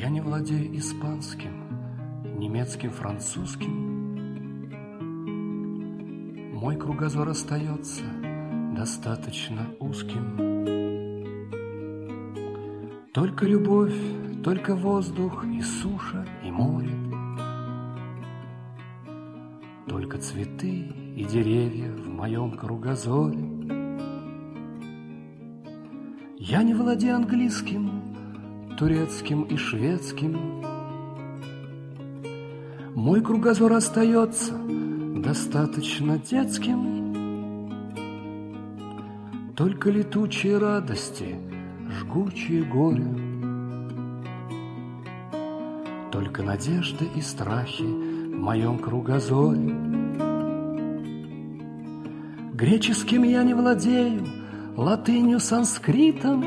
не владею испанским, немецким, французским. Мой кругозор остается достаточно узким. Только любовь, только воздух и суша, и море. Только цветы и деревья в моем кругозоре. Я не владею английским, турецким и шведским. Мой кругозор остается достаточно детским. Только летучие радости, жгучие горе. Только надежды и страхи в моем кругозоре. Греческим я не владею, латынью, санскритом.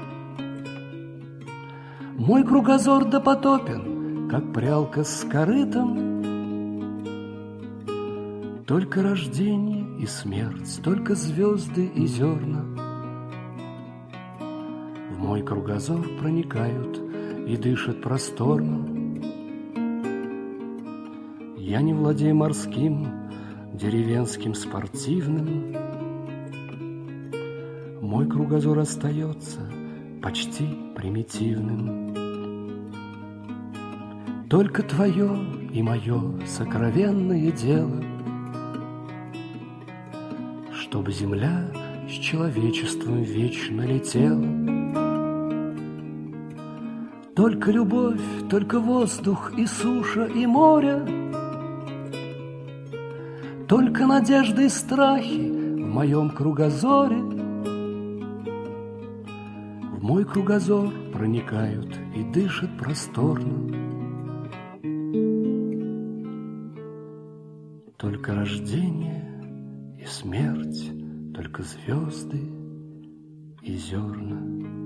Мой кругозор допотопен, как прялка с корытом. Только рождение и смерть, только звезды и зерна в мой кругозор проникают и дышат просторно. Я не владею морским, деревенским, спортивным. Мой кругозор остается почти примитивным. Только твое и мое сокровенное дело, чтобы земля с человечеством вечно летела. Только любовь, только воздух и суша, и море. Только надежды и страхи в моем кругозоре. В мой кругозор проникают и дышат просторно. Только рождение и смерть, только звезды и зерна.